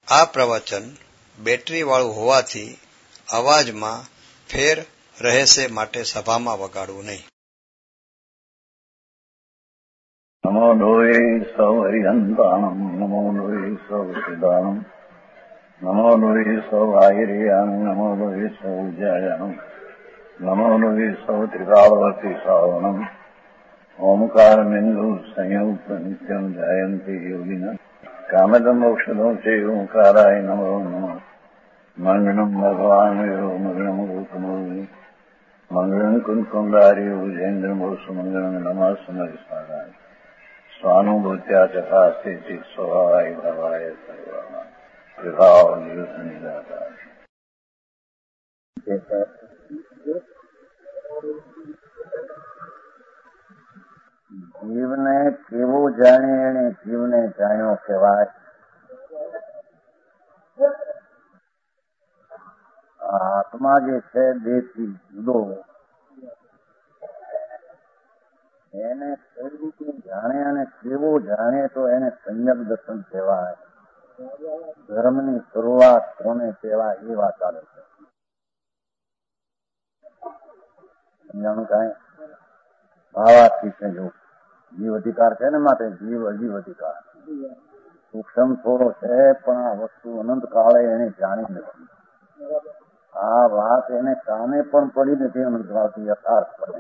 આ પ્રવચન બેટરી વાળું હોવાથી અવાજમાં ફેર રહેશે, માટે સભામાં વગાડવું નહીં. નમો લોહે સૌ હરિહંતાણમ, નમો લોહે સૌ સિદ્ધાણમ, નમો લોહે સૌ આહિર્યાણમ, નમો લોહે સૌ જયાણમ, નમો લોહે સૌ ત્રિકાળવતી શ્રાવણમ, ઓમકાર બિંદુ સંયુક્ત નિત્યમ જયંતિ યોગિના કામદમ ઔષધો છે ઓંકારાય નમો નમઃ. મંગળમ ભગવાન મંગળમ ગૌતમો મંગળમ કુંકુંડાર્ય ભુજેન્દ્રમો સુમંગળમ નમઃ સમરિસ્વાદાય સ્વાનુભૂત્યા ચકાસ્તે ચિત સ્વભાવાય ભવાય સર્વમાં વિભાવ નિવૃત્ત નિરાકાર. જીવને કેવું જાણે એને જીવને જાણ્યો કહેવાય. આત્મા જે છે દેહથી જુદો, એને કઈ રીતે જાણે અને કેવો જાણે તો એને સમ્યક દર્શન કહેવાય. ધર્મની શરૂઆત કોને કહેવાય એ વાત ચાલે છે. સમજાણું કાંઈ? ભાવાથી છે જો જીવ અધિકાર છે ને, માટે જીવ અજીવ અધિકાર. સૂક્ષ્મ થોડો છે પણ આ વસ્તુ અનંત કાળે એને જાણી નથી. આ વાત એને કાને પણ પડી નથી અનંત કાળથી યથાર્થ પડે.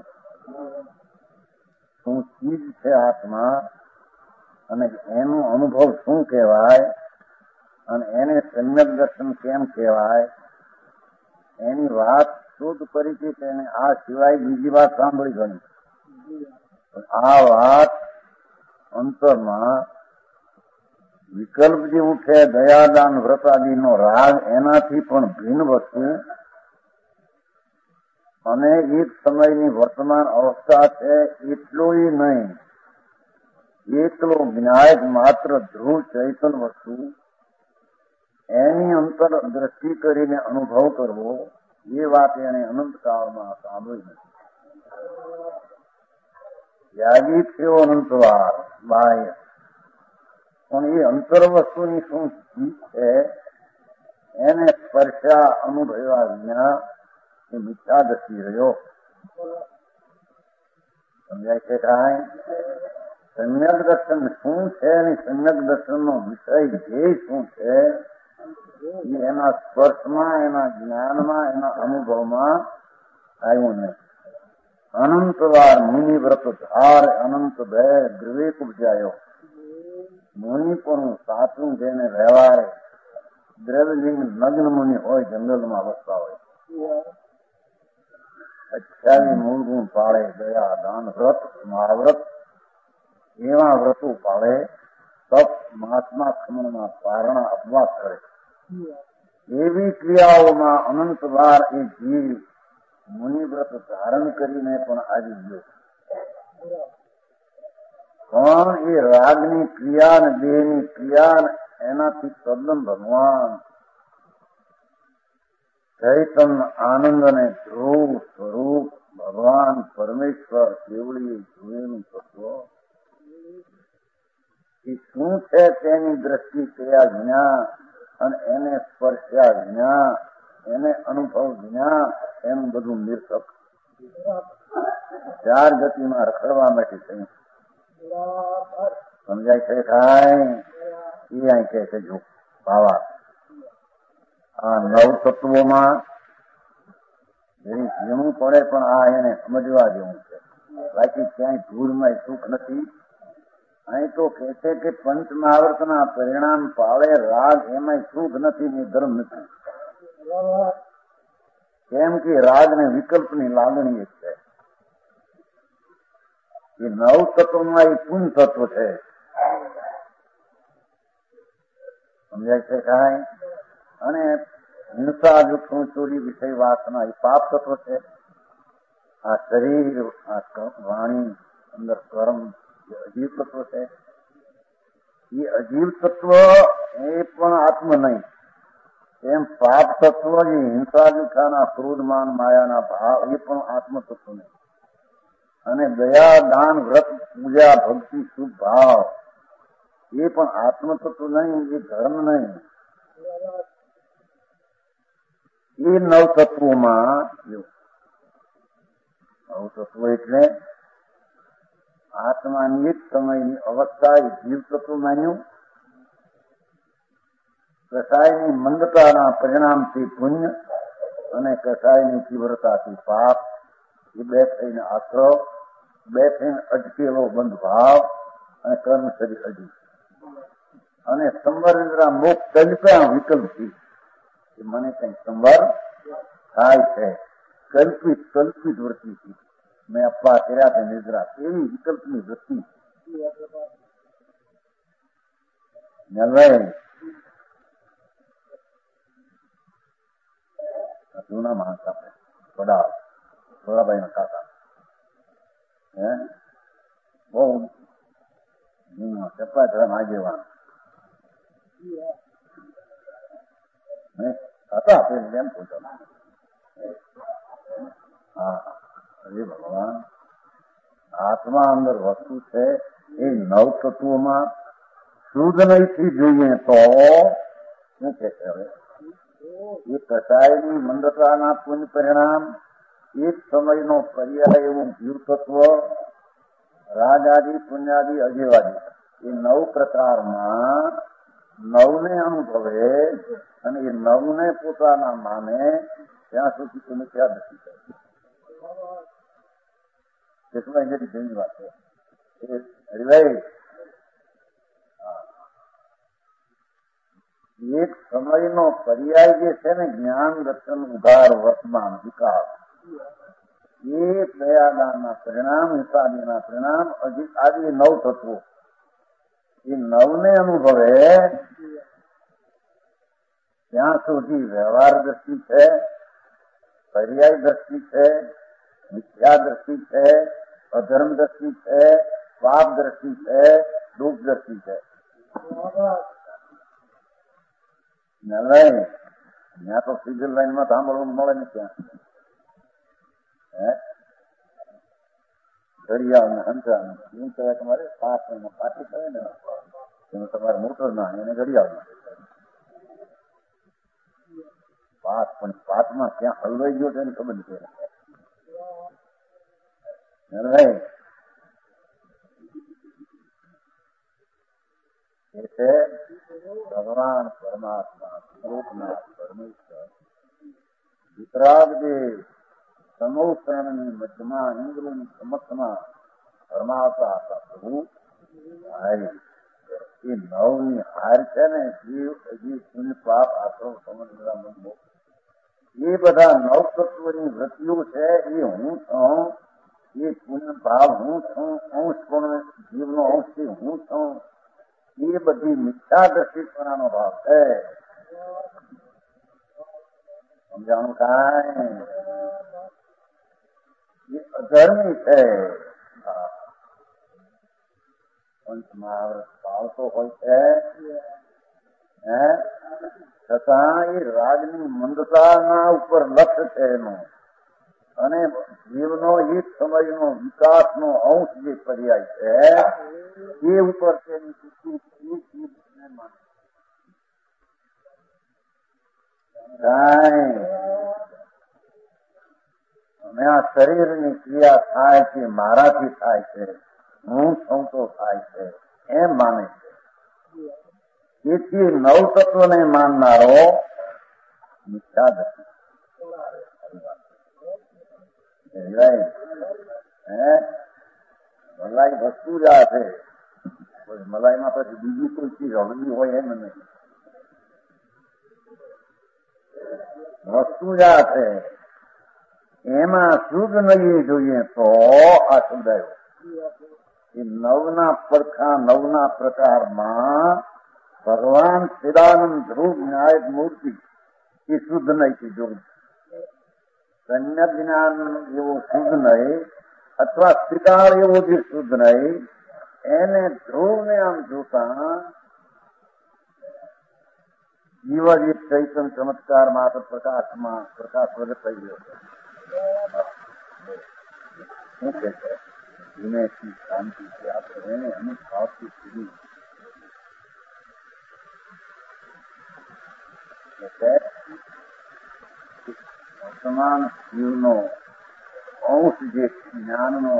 શું ચીજ છે આત્મા અને એનો અનુભવ શું કહેવાય અને એને સમ્યક દર્શન કેમ કહેવાય, એની વાત શુદ્ધ પરિચિત. એને આ સિવાય બીજી વાત સાંભળી ગણી. આ વાત અંતરમાં વિકલ્પ જે ઉઠે, દયાદાન વ્રતાદિનો રાગ, એનાથી પણ ભિન્ન વસ્તુ અને એક સમયની વર્તમાન અવસ્થા છે એટલું નહીં, એકલો જ્ઞાયક માત્ર ધ્રુવ ચૈતન વસ્તુ, એની અંતર દ્રષ્ટિ કરીને અનુભવ કરવો, એ વાત એને અનંતકાળમાં સાંભળી નથી. ત્યાગી થયો અનંતવાર બાહ્ય, પણ એ અંતર વસ્તુની શું ચીજ છે એને સ્પર્શા અનુભવ્યા વિના એ મિથ્યા દ્રષ્ટિ રહ્યો. સમજાય છે કાંઈ? સમ્યક દર્શન શું છે અને સમ્યક દર્શનનો વિષય ધ્યેય શું છે એ એના સ્પર્શમાં, એના જ્ઞાનમાં, એના અનુભવમાં આવ્યું નહીં. અનંતવાર મુનિ વ્રત ધાર અનંત બે દ્રવેક ઉપજાયો. મુનિ પણ સાચું જેને વ્યવહારે દ્રવ્યલિંગ નગ્ન મુનિ હોય, જંગલમાં વસતા હોય. 28 મૂળ ગુણ પાળે, દયા દાન વ્રત મહાવ્રત એવા વ્રતો પાળે. તપ મહાત્મા ખમણમાં પારણા અપવાસ કરે. એવી ક્રિયાઓમાં અનંતવાર એ જીવ મુનિવ્રત ધારણ કરીને પણ આવી ગયો. પણ એ રાગની ક્રિયા ને દેહની ક્રિયા એનાથી તદ્દન ભગવાન ચૈતન આનંદ અને ધ્રુવ સ્વરૂપ ભગવાન પરમેશ્વર કેવળી જોયેલું તત્વ એ શું છે તેની દ્રષ્ટિ કર્યા વિના અને એને સ્પર્શ્યા વિના, એને અનુભવ વિના એનું બધું નિર્થક. 4 ગતિમાં રખડવા માટે થયું. સમજાય છે કાંઈ? એ અહીં કહે છે જો બાવા આ 9 તત્વોમાં જેવું પડે પણ આ એને સમજવા જેવું છે. બાકી ક્યાંય ધૂળમાં સુખ નથી. અહીં તો કહે છે કે પંચ મહાવ્રતના પરિણામ પાળે રાગ એમાંય સુખ નથી ને ધર્મ નથી. કેમ કે રાગ ને વિકલ્પની લાગણી એક છે. એ 9 તત્વમાં એ પૂર્ણ તત્વ છે. સમજાય છે કાંઈ? અને હિંસા દુઃખ ચોરી વિષય વાસના એ પાપ તત્વ છે. આ શરીર, આ વાણી, અંદર કર્મ એ અજીવ તત્વ છે. એ અજીવ તત્વ એ પણ આત્મ નહીં. એમ પાપ તત્વ જે હિંસા દુખાના ક્રોધમાન માયાના ભાવ એ પણ આત્મ તત્વ નહીં. અને દયા દાન વ્રત પૂજા ભક્તિ શુભ ભાવ એ પણ આત્મ તત્વ નહીં, એ ધર્મ નહીં. એ નવતત્વોમાં નવતત્વ એટલે આત્માની એક સમયની અવસ્થા એ જીવ તત્વ માન્યું, કસાયની મંદતાના પરિણામથી પુણ્ય અને કસાયની તીવ્રતાથી પાપ, એ બે થઈને આશ્રવ, બે થઈને અટકેલો બંધ ભાવ અને કર્મ શરીર અજી અને સંવર મોક્ષ કલ્પ્યા વિકલ્પથી મને કઈ સંવર થાય છે, કલ્પિત વૃત્તિથી મેં અપવા કર્યા છે નિદ્રા, એવી વિકલ્પની વૃત્તિ જૂના માણસ આપણે થોડાભાઈ ના કાકા બહુ ચપ્પા ધર્મ આગેવાન હતા આપણે એમ પૂછો. હા, હરે ભગવાન, આત્મા અંદર વસ્તુ છે એ નવ તત્વોમાં શુદ્ધ નહીંથી જોઈએ તો શું કે છે હવે એ કસાયની મંદતાના પુણ્ય પરિણામ, એક સમયનો પર્યાય એવું જીવ તત્વ, રાજાદી પુણ્યાદી અજેવાદી, એ નવ પ્રકારમાં નવને અનુભવે અને એ નવને પોતાના માને ત્યાં સુધી તમે ક્યાં નથી કરતી. કેટલા જેની ઘણી વાત છે હરિભાઈ. એક સમયનો પર્યાય જે છે ને જ્ઞાન, દર્શન, ઉધાર, વર્તમાન, વિકાસ, એ દયાદાનના પરિણામ, હિસાબીના પરિણામ, આદિ નવ તત્વો, એ નવને અનુભવે ત્યાં સુધી વ્યવહાર દ્રષ્ટિ છે, પર્યાય દ્રષ્ટિ છે, મિથ્યા દ્રષ્ટિ છે, અધર્મ દ્રષ્ટિ છે, પાપ દ્રષ્ટિ છે, દુઃખ દ્રષ્ટિ છે. ત્યાં તો સિવિલ લાઈનમાં સાંભળવાનું મળે ને ત્યાં ઘડિયાળ ને હંચાણ શું કહેવાય તમારે પાછી કરે ને એનું તમારે મોટર ના એને ઘડિયાળ ના પાક, પણ પાકમાં ક્યાં હલવાઈ ગયો તેની ખબર નથી. એ છે ભગવાન પરમાત્મા, સ્વરૂપનાથ પરમેશ્વર, વિતરાગદેવ સમોસણની મધ્યમાં ઇન્દ્રની સમક્ષમાં પરમાત્મા હતા પ્રભુ. એ નવની હાર છે ને જીવ હજી પુણ્ય પાપ આશ્રમ સમજવા મન, એ બધા નવ તત્વની વૃત્તિઓ છે. એ હું છું, એ પુણ્ય ભાવ હું છું, અંશ પણ જીવનો અંશથી હું છું, એ બધી મિથ્યા દ્રષ્ટિપણાનો ભાવ છે. સમજાણું કાંઈ? એ અધર્મી છે. પંચમહાવ્રત પાળતો હોય છે છતાં એ રાજની મંદતાના ઉપર લક્ષ્ય છે એનું, અને જીવનો એક સમયનો વિકાસનો અંશ જે પર્યાય છે એ ઉપર તેની અને આ શરીરની ક્રિયા થાય છે મારાથી થાય છે, હું છું તો થાય છે એમ માને છે. તેથી નવ તત્વને માનનારો મિથ્યા દ્રષ્ટિ. મલાઈ વસ્તુ જ આ છે, મલાઈમાં પછી બીજી કોઈ ચીજ હળવી હોય એમ નહીં, વસ્તુ જ આ છે. એમાં શુદ્ધ નહીં જોઈએ તો આ સમજાયો. એ નવના પડખા, નવના પ્રકારમાં ભગવાન સદાનંદ ધ્રુવ ન્યાયક મૂર્તિ એ શુદ્ધ નહીં જોયું. કન્યા જ્ઞાન એવો શુદ્ધ નહીં અથવા ત્રિકાળ એવો જે શુદ્ધ નહીં, એને ધ્રુવને આમ જોતા જીવાજીત ચૈતન ચમત્કાર માત્ર પ્રકાશમાં પ્રકાશ વગર થઈ ગયો છે. શું કે છે? વિનયથી, શાંતિથી આપણે અનુભાવથી સુધી વર્તમાન જીવનો અંશ જે જ્ઞાનનો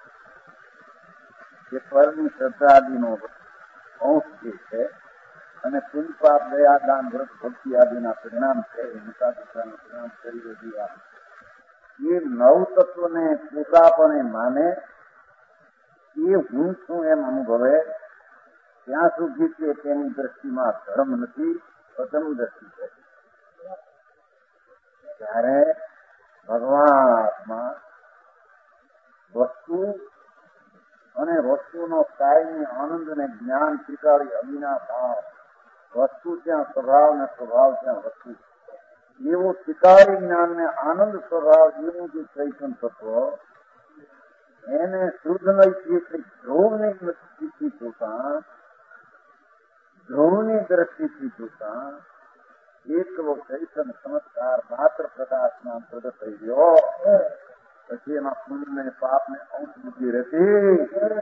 જે પરની શ્રદ્ધાદિનો અંશ જે છે અને પુણ્ય પાપ દયા દાન વ્રત ભક્તિ આદિના પરિણામ છે હિંસા દિશાના પરિણામ શરીર એ નવ તત્વને પોતાપણે માને એ હું છું એમ અનુભવે ત્યાં સુધી કે તેની દ્રષ્ટિમાં ધર્મ નથી અધર્મ દ્રષ્ટિ છે. ત્યારે ભગવાનમાં વસ્તુ અને વસ્તુનો કાયમી આનંદ અને જ્ઞાન સ્વીકારી અવિનાશ ભાવ વસ્તુ ત્યાં સ્વભાવ ને સ્વભાવ ત્યાં વસ્તુ એવું સ્વીકારી જ્ઞાન ને આનંદ સ્વભાવ એવું જે ચૈતન તત્વ એને શુદ્ધ ધ્રુવની દ્રષ્ટિથી જોતા ધ્રુવની દ્રષ્ટિથી જોતા એકલો ચૈતન ચમત્કાર માત્ર પ્રકાશમાં પ્રગટ થઈ ગયો. પછી એમાં પુણ્ય ને પાપ ને અંશ બુદ્ધિ રહેતી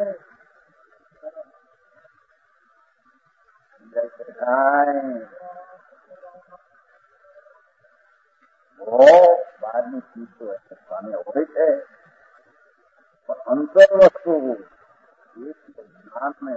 બહારની ચીજો સામે હોય છે પણ અંતર વસ્તુ જ્ઞાન ને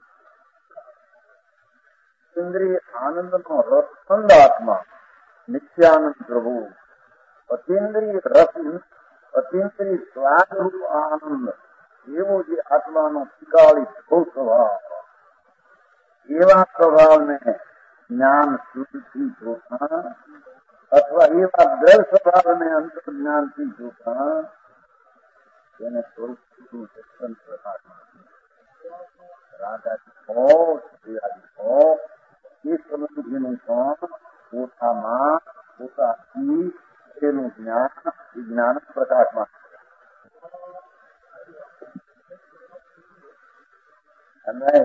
ઇન્દ્રિય આનંદ નો રસખંડ આત્મા નિત્યાનંદ પ્રભુ અતિન્દ્રિય રસ અતિન્દ્રિય સ્વાદરૂપ આનંદ એવો જે આત્માનો શિકાળી સ્વભાવ એવા સ્વભાવને જ્ઞાન શુદ્ધથી જોતા અથવા એવા દ્રઢ સ્વભાવને અંતર જ્ઞાનથી જોતા તેને સ્વરૂપ પ્રકાશ રાધાજી હો શ્રીરાજી હો એ સમજનું પણ પોતામાં પોતાથી તેનું જ્ઞાન વિજ્ઞાન પ્રકાશમાં અને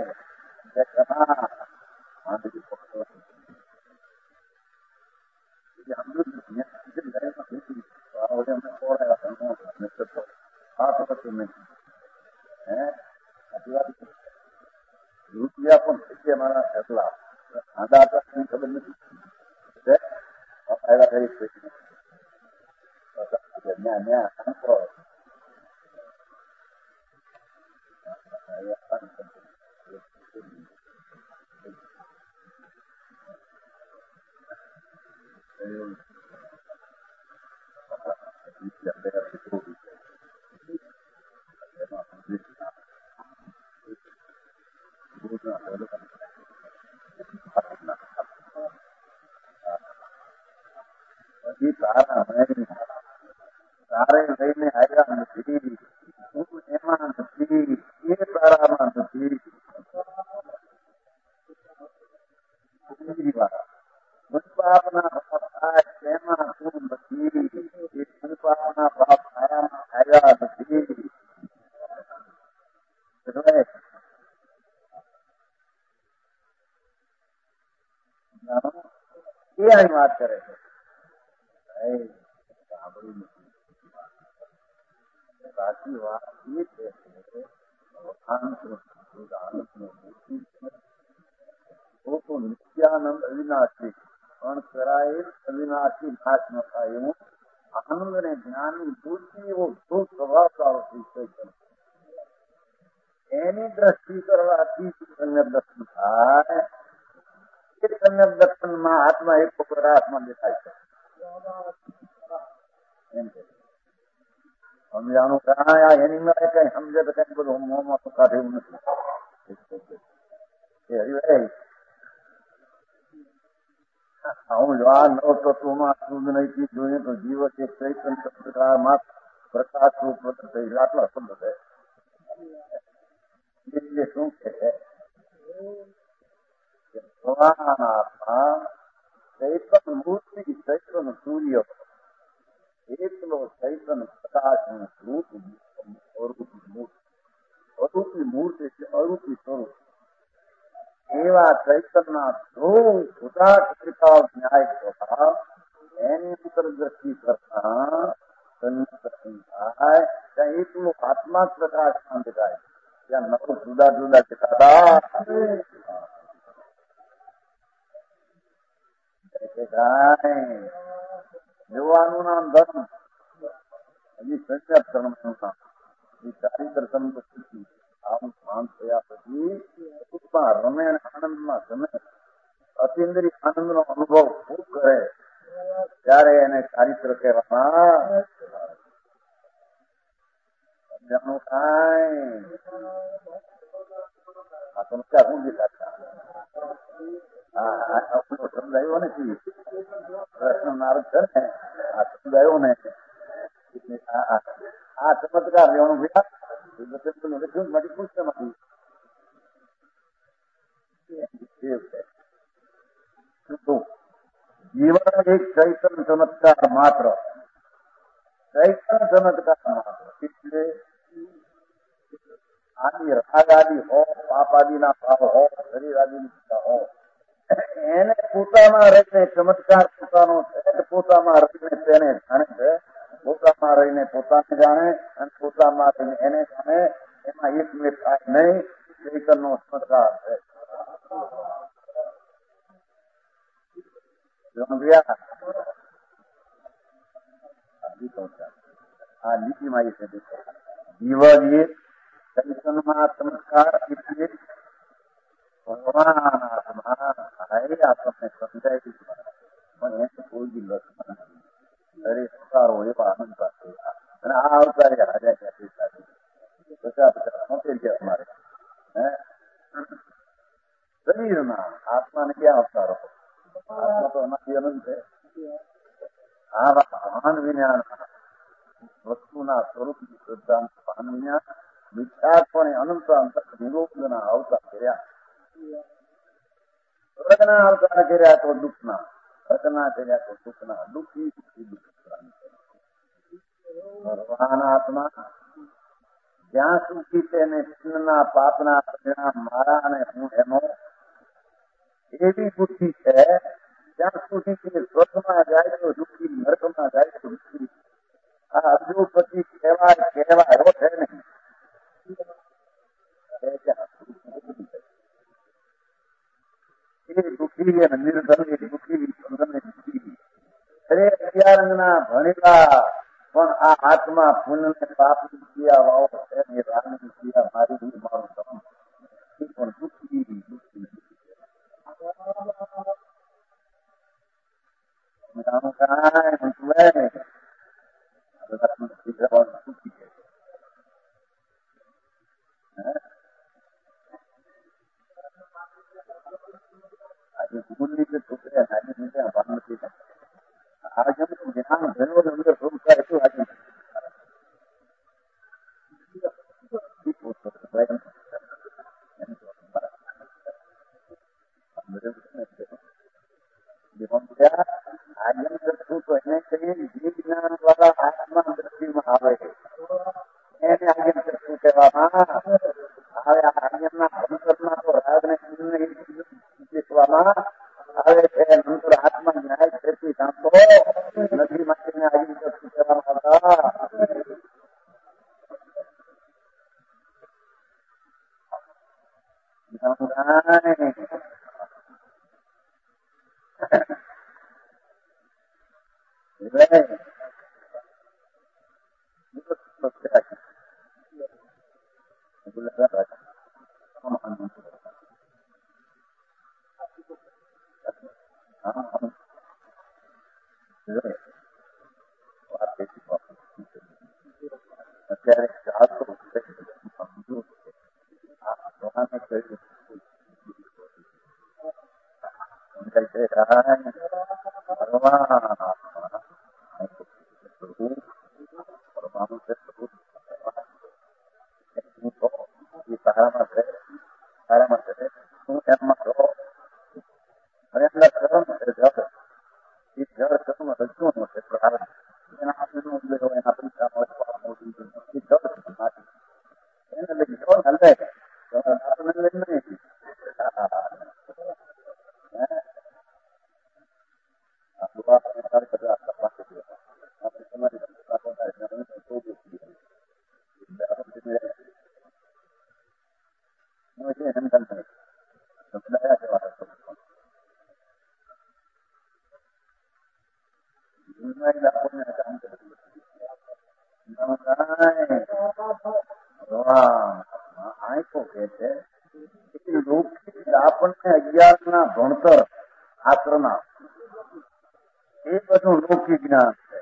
રૂપિયા પણ છે મારા એટલા આડા હતા ખબર નથી પછી તારે લઈને આવ્યા નથી હું એમાં નથી એ તારામાં નથી પાપના ભાપ થાય તેમાં તું નથી એ પાપના ભાપ થયામાં આવ્યા નથી એટલે એ અહીં વાત કરે છે સાચી વાત એ છે તો નિત્યાનંદ અવિનાશી પણ કરાયેલ અવિનાશી નાશ ન થાય એવું આનંદ ને જ્ઞાનની બુદ્ધિ એવો શું સ્વભાવવાળો થઈ છે એની દ્રષ્ટિ કરવાથી સમ્યક દર્શન થાય. એ સમ્યક દર્શનમાં આત્મા એક પ્રકાશમાં દેખાય છે એમ છે સમજાણું કયા એની મેળે કઈ સમજે તો કઈ બધું મોંમાં તો કાઢે એવું નથી. હું આ નવ તત્વોમાં શુદ્ધ નૈતિક જોઈએ તો જીવ એક ચૈતન્ય માત્ર પ્રકાશ રૂપ પ્રગટ થઈ આટલા શબ્દ છે શું છે ચૈતન મૂર્તિ ચૈતન સૂર્ય એકલો ચૈતન પ્રકાશ રૂપ અરૂપી મૂર્તિ એટલે અરૂપી સ્વરૂપ એવા ચૈતનના ન્યાય સ્વભાવ એની અંતરદ્રષ્ટિ કરતા થાય ત્યાં એટલું આત્મા પ્રકાશ દેખાય ત્યાં નવ જુદા જુદા દેખાતા કે કાંઈ જોવાનું નામ ધર્મ, હજી સંસ્કાર ધર્મનું નામ, એ ચારિત્ર ધર્મ તો શીખી આવું ભાન થયા પછી સુખમાં રમે અને આનંદમાં ગમે, અતિન્દ્રિય આનંદનો અનુભવ ખૂબ કરે ત્યારે એને ચારિત્ર કહેવામાં. સમજાણું કાંઈ? આ સંસ્કાર હું દીધા સમજાયો નથી. પ્રશ્ન નારદ છે ને આ સમજાયો ને આ ચમત્કાર લેવાનું લખ્યું મારી પુસ્તકમાંથી જીવન એક ચૈતન્ય ચમત્કાર માત્ર, ચૈતન્ય ચમત્કાર માત્ર. એટલે આદિ રાગ આદિ હો, પાપ આદિના ભાવ હો, શરીર આદિની ઈચ્છા હો, એને પોતામાં રહીને ચમત્કાર પોતાનો છે, પોતામાં રહીને તેને જાણે છે, પોતામાં રહીને પોતાને જાણે અને પોતામાં રહીને એને જાણે, એમાં એકમેક થાય નહીં. ચૈતનનો ચમત્કાર છે. આ લીટીમાં એ છે જીવન એક ચૈતન્યમાં ચમત્કાર એટલે ભગવાન આત્મા. આ તમને સમજાય પણ એને કોઈ બી લક્ષણ નથી. દરેક અવતારો એવા આનંદ પાસે અને આ અવતારે હાજર પચાસ 70 છે અમારે શરીરમાં. આત્માને ક્યાં અવતારો? આત્મા તો એમાંથી અનંત છે. આ ભાન વિજ્ઞાન વસ્તુના સ્વરૂપની શ્રદ્ધા ભાન વિજ્ઞાન મિથ્યાત્વને અનંત અંતર નિરોધના અવતાર કર્યા. સ્વર્ગના અવતાર કર્યા તો દુઃખના, રચના કર્યા તો સુખના. દુઃખી દુઃખ ભગવાન આત્મા જ્યાં સુધી તેને ચિહ્નના પાપના પરિણામ મારા અને હું એનો એવી બુદ્ધિ છે ત્યાં સુધી તે સ્વર્ગમાં જાય તો દુઃખી, નરકમાં જાય તો દુઃખી. આ અજોપતિ કહેવાય એવો છે નહીં. એ દુઃખી અને નિર્ધન, એ દુઃખી દુઃખી. અરે 11 અંગના ભણેલા પણ આ આત્મા પુણ્ય ને પાપની ક્રિયા વાળો છે ને રાગની ક્રિયા મારી મારું ધર્મ એ પણ દુઃખી દુઃખી. આજે ગુરુની જે છોકરી આજે ભાન નથી. આજે જ્ઞાન ભણ્યો ને અંદર સંસ્કાર એટલું આજે આજ્ઞ કરશું તો એને કહીએ જે જ્ઞાન દ્વારા આત્મા દ્રષ્ટિમાં આવે એને આજ્ઞ કરશું કહેવામાં આવે. આ આજ્ઞાના ભણતરમાં તો રાગને શીખવામાં આવે છે. નંતર આત્મા ન્યાય ખેતી જાણતો નથી માટે આજ્ઞ કરશું કહેવામાં આવતા. અત્યારે ચાલતો આપણને કામ કરે આંખો કે છે આપણને 11 ના ભણતર આશ્રમા એ બધું લૌકિક જ્ઞાન છે.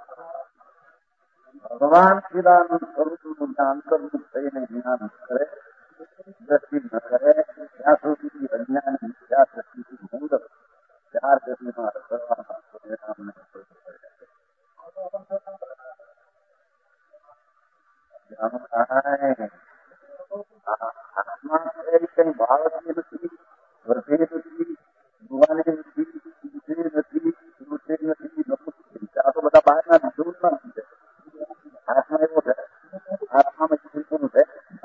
ભગવાન શ્રીરામનું સ્વરૂપનું અંતર્મુખ થઈને જ્ઞાન કરે, દ્રષ્ટિ ન કરે ત્યાં સુધી અજ્ઞાન મિથ્યા દ્રષ્ટિથી મૂળ 4 ગતિમાં કરવાના પરિણામને આત્મા કઈ ભારતીય નથી, વર્ધે નથી, યુવાને નથી, નથી, નથી, આ તો બધા બહારના વિરોધમાં છે. આત્મા એવો છે, આત્મામાં ત્રિકોણ છે,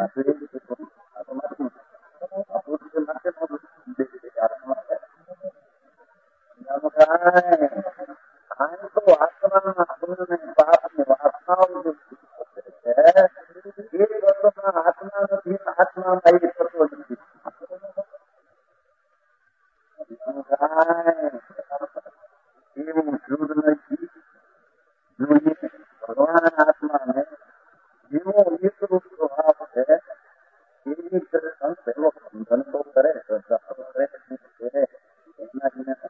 ભગવાન આત્માને જેવો એકરૂપ સ્વભાવ છે એની પેલો બંધન તો કરે, શ્રદ્ધા તો કરે, એના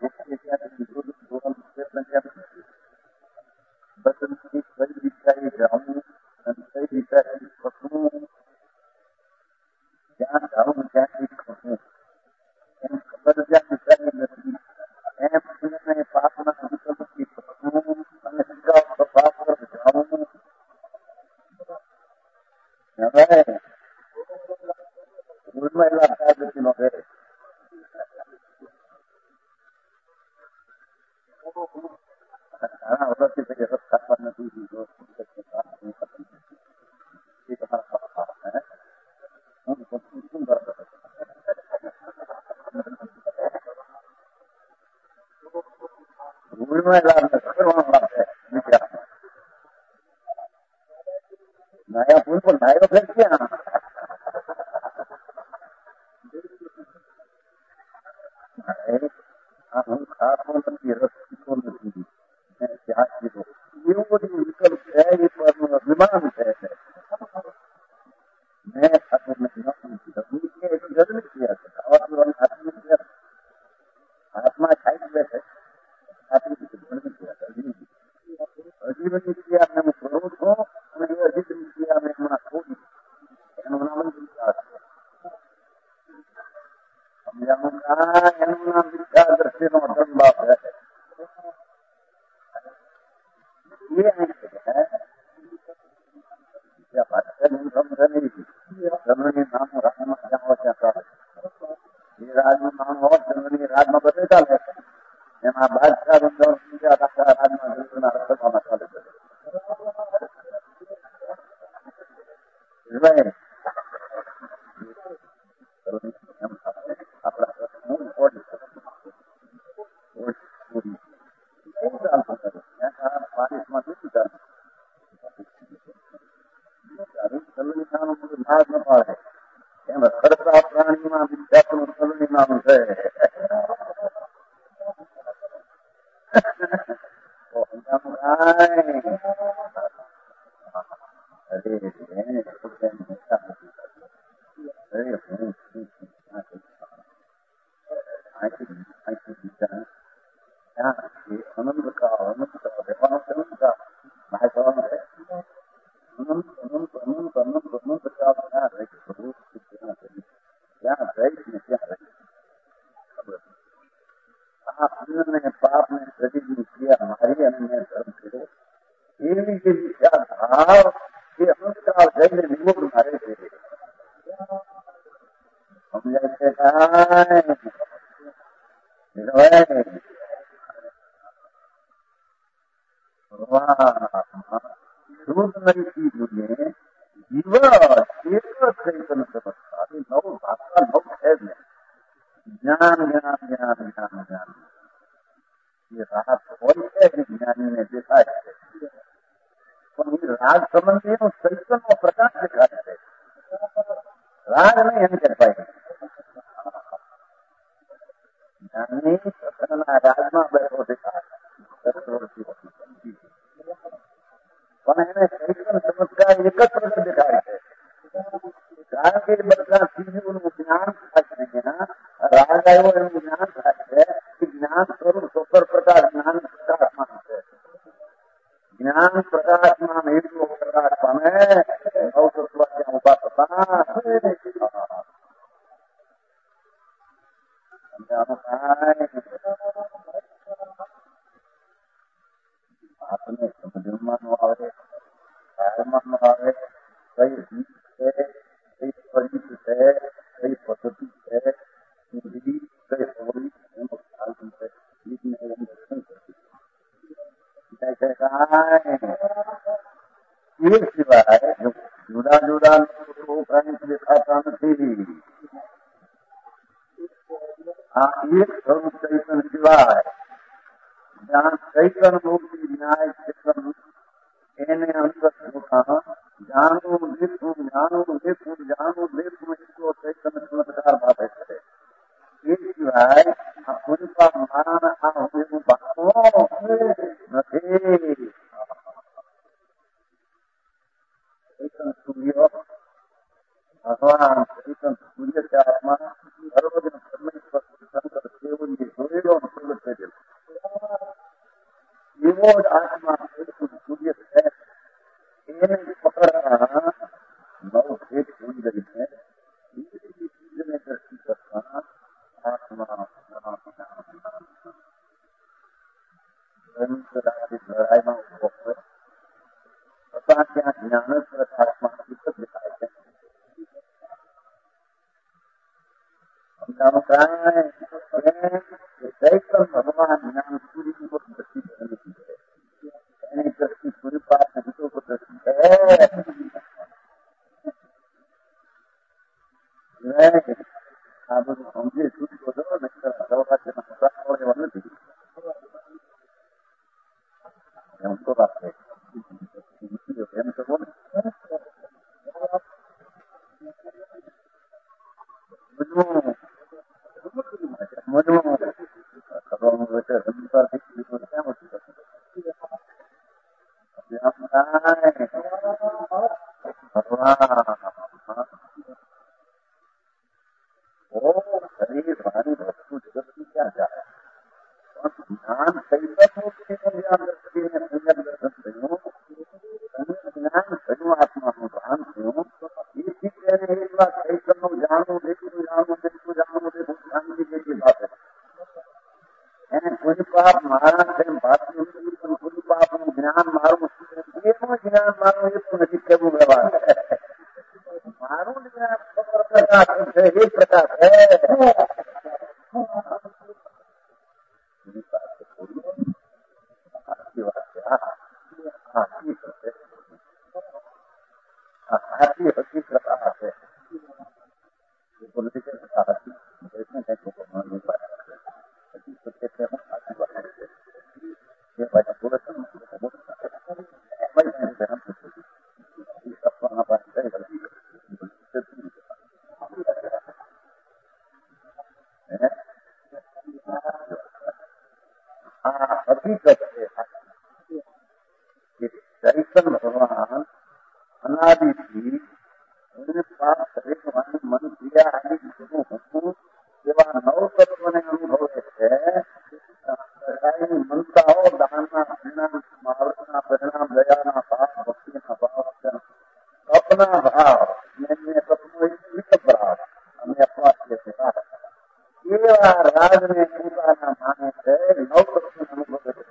કઈ દિશાએ જવું અને કઈ દિશાથી ખસવું, જ્યાં જવું ત્યાંથી ખસવું એમ ખબર જ્યાં દિશાની નથી એમ પાપના સંકલ્પથી ખસવું અને સ્વભાવ પર જવું. હવે ભૂલમાં એવા અભ્યાગતિનો છે. ઘણા વર્ષથી રસ ખાવા નથી દીધો ભૂલમાં કરવાનો લાભ છે. નાયા ભૂલ પણ નાયો ફેર ક્યાં હું ખાતો નથી, રસ પીતો નથી, ત્યાગ કીધો એવું બધું વિકલ્પ છે. એ પરનું અભિમાન છે. મેં ખાતું નથી, આત્મા ખાઈ બેસે અજીવની ક્રિયા હું કરું છું અને એ અજીવની ક્રિયા મેં હમણાં ખોલી, એનું નામ વિચાર છે. સમજાનું એનું નામ વિચાર દ્રષ્ટિનો અધર્મભાવ છે. જનની નામ રાજમાં જ્યાં હોય ત્યાં ચાલે. એ રાજનું નામ હોય જનની રાજમાં બધે ચાલે. એમાં બાદશાહ રાજમાં રખડવામાં ચાલે છે. એમ ખડતા પ્રાણીમાં વિદ્યાર્થીનું સલની નામ છે. પાપ ને શરીરની ક્રિયા મારી અને મેં ધર્મ કર્યો એવી જે વિચાર ભાવ એ અહંકાર જઈને નિમોડ મારે છે. સમજાય છે શુદ્ધ નહીં જોઈએ જીવ એક ચૈતન્ય સમજતા નવ ભાષા નવ છે જ નહીં. જ્ઞાન જ્ઞાન જ્ઞાન જ્ઞાન જ્ઞાન એ રાગ હોય છે જ્ઞાનીને દેખાય છે, પણ એ રાગ સંબંધી એનો ચૈતન્ય પ્રકાશ દેખાય છે. રાગ નહીં એમ કહેવાય. જ્ઞાની રાજમાં બેઠો દેખાય 10 વર્ષથી પણ એને ચૈતન્ય ચમત્કાર એક જ પ્રગટ દેખાય છે. કારણ કે બધા ચીજોનું જ્ઞાન થાય છે. રાગ આવ્યો એનું જ્ઞાન થાય છે. એ જ્ઞાન સ્વરૂપ સ્વતર પ્રકાશ જ્ઞાન પ્રકાશમાં છે. જ્ઞાન પ્રકાશમાં એટલો પ્રકાશ પામે નવ તત્વ ત્યાં ઉભા થતા આપને સમજમાં ન આવે, ખ્યાલમાં ન આવે, કઈ રીત છે, કઈ પરિત છે, કઈ પદ્ધતિ છે, કઈ હોવી એનો ખ્યાલ છે. એ સિવાય જુદા જુદા કઈ દેખાતા નથી. આ એક સ્વરૂપ ચૈતન સિવાય જ્યાં ચૈતન મૂર્તિ ન્યાય ચેતન એને અંતર જાણવું દેખવું જાણવું દેખવું જાણવું દેખવું એટલો ચૈતન ચમત્કાર બાબે છે. એ સિવાય આ પુનપા મારા આ હું બાકો નથી. ચૈતન સૂર્ય ભગવાન ચૈતન સૂર્ય છે આત્મા સર્વજન પરમેશ્વર શંકર દેવની જોયેલો પ્રગટ થયેલો એવો જ આત્મા ચૈતન સૂર્ય છે. એને પકડતા નવ ભેદ થઈ ગઈ છે. સૂર્યને દ્રષ્ટિ કરતા આત્મા લડાઈમાં ઉભો હોય છતાં ત્યાં જ્ઞાન જ પ્રકાશમાં એક જ દેખાય છે. ચૈતન ભગવાન જ્ઞાન સૂર્ય પર દ્રષ્ટિ નથી છે. એની દ્રષ્ટિ સૂર્યપાત હિતો પર દ્રષ્ટિ છે. આ બધું સમજે સૂર્ય બધો એવા નથી. એમ તો વાત છે. એમ તો બોલે શરીર ભારી વસ્તુ જગતની ક્યાં જાય? પણ જ્ઞાન ચૈતન્યનું જ્ઞાન દર્શીને સંયમ દર્શન થયું, જ્ઞાન થયું, આત્માનું ભાન થયું. એથી તેને એક વાર ચૈતન્યનું જાણવું, દેખવું જાણવું, દેખવું જાણવું, દેખવું શાંતિ જેટલી વાત એને કોઈ પાપ મારા છે ભાતનું કોઈ પાપનું જ્ઞાન મારું એનું જ્ઞાન મારું એ પણ નથી કેવું વ્યવહાર મારું જ્ઞાન પ્રકાશ છે એ પ્રકાશ છે. સાચી વાત છે. સાચી હકીકત આ છે. નથી કહેતા હકીકત છે. ચૈતન ભગવાન અનાદિથી પાપ શરીરવાની મન ક્રિયા આદિ હું એવા નવ તત્વને અનુભવે છે. મનતાઓ દાનના પરિણામ, મહાવતના પરિણામ, દયાના ભાવ, ભક્તિના ભાવ, તપના ભાવ, તપનો એક ભાવ અને અપાસ્ય એવા રાજને પોતાના માને છે. નવ તત્વને અનુભવે છે.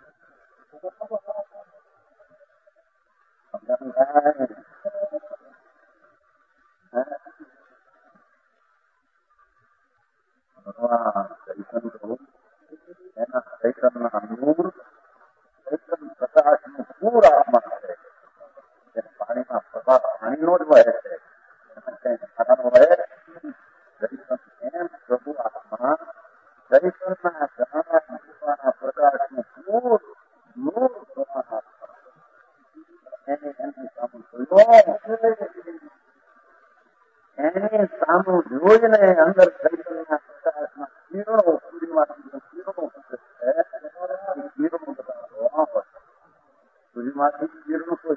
ભગવાન ચૈતન કહું એના ચૈતનના નૂર ચૈતન પ્રકાશનું પૂર આત્મા છે. પાણીમાં પ્રકાશ પાણીનો જ વહે છે. ખાડાનો વહે ચૈતન એમ પ્રભુ આત્મા ચૈતનના પોતાના પ્રકાશનું પૂર નૂર ભગવાન આત્મા એની સામે એની સામું જોઈને અંદર ચૈતન્યના પ્રકાશમાં કિરણો સૂર્યમાંથી કિરણો છે. કિરણો બધા સૂર્યમાંથી કિરણો તો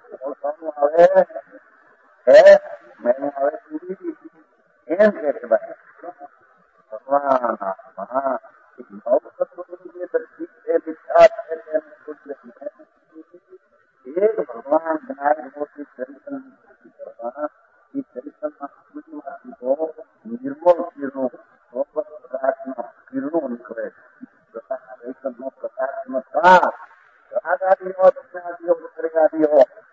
ચૈતન્ય પ્રકાશમતા રાગાદીઓ દક્ષિણાદીઓ ઉત્તરાદીઓ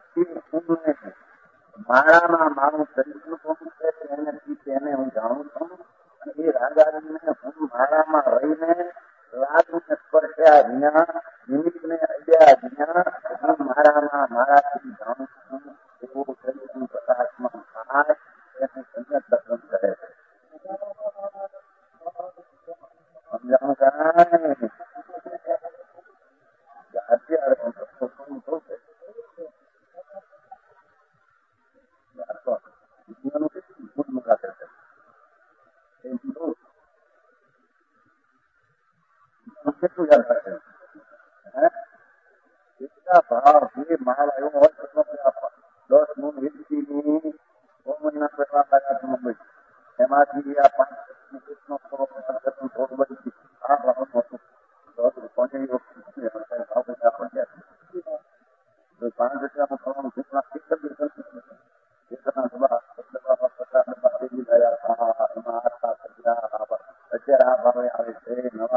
મારામાં મારું ચરિત્ર કોણ છે તેને હું જાણું છું. અને એ રાગાદીને હું મારામાં રહીને રાગને સ્પર્શ્યા વિના નિમિત્તને અડ્યા વિના હું મારામાં મારાથી જાણું છું. એવું ચરિત્ર પ્રકાશમાં થાય એને સંયત દર્શન કહે છે. સમજાણું કાંઈ અત્યારે હું શું કહું છે દુનિયાનું કેટલું ભૂત મુકા કરે છે કેટલું યાદ રાખે કેટલા ભાવ જે માલ આવ્યો હોય તો 10 મૂળ હિન્દીની 6 મહિના પહેલા લાગ્યા છે મુંબઈ. એમાંથી આ 5 થોડું બધી આ ભાવનું હતું 10 રૂપિયાની વસ્તુ 5 રૂપિયામાં થવાનું કેટલા અત્યારે આ ભાવે આવે છે. નવા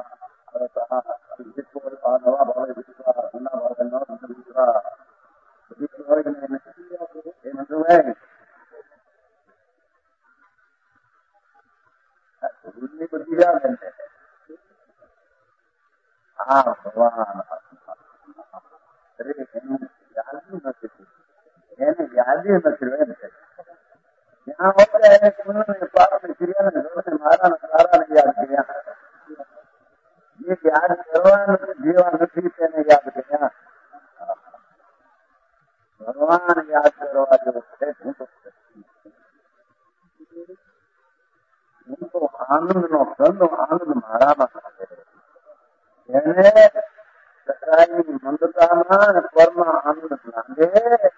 નવા ભાવે વિશ્વા જૂના ભાવે ન વિશ્વા બધી હોય ને એ બધું ની બધી યાદ છે. આ ભગવાન એનું યાદી નથી, એને યાદી નથી એમ છે. ત્યાં હોય એને પુણ્યને પાપને ક્રિયાને જોઈને મારા સારાને યાદ કર્યા. જે યાદ કરવા જેવા નથી તેને યાદ કર્યા. ભગવાન યાદ કરવા જેવો છે. હું તો આનંદનો ઘરનો આનંદ મારામાં છે. એને સકાયની મંદતામાં પરમાં આનંદ લાગે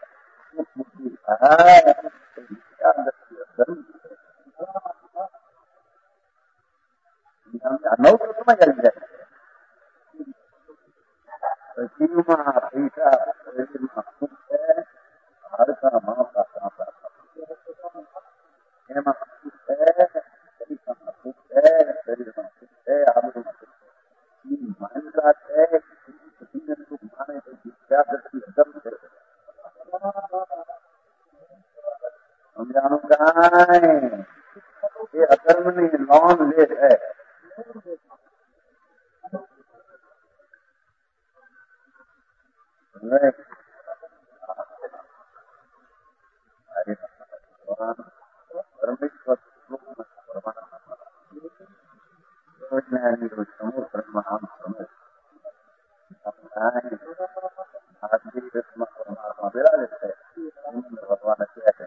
થાય. નવ તત્વમાં આવી જાય. જીવમાં પૈસા શરીરમાં સુખ છે, હાડકામાં સાંભળા એમાં સુખ છે, પૈસામાં સુખ છે, શરીરમાં સુખ છે, આબરૂમાં સુખ છે. માનતા છે સુખ માને તો વિદ્યાર્થી અધમ છે. સમજાણું કાંઈ એ અધર્મની લોન લે છે. પરમાત્મા બિરાજે છે. ભગવાન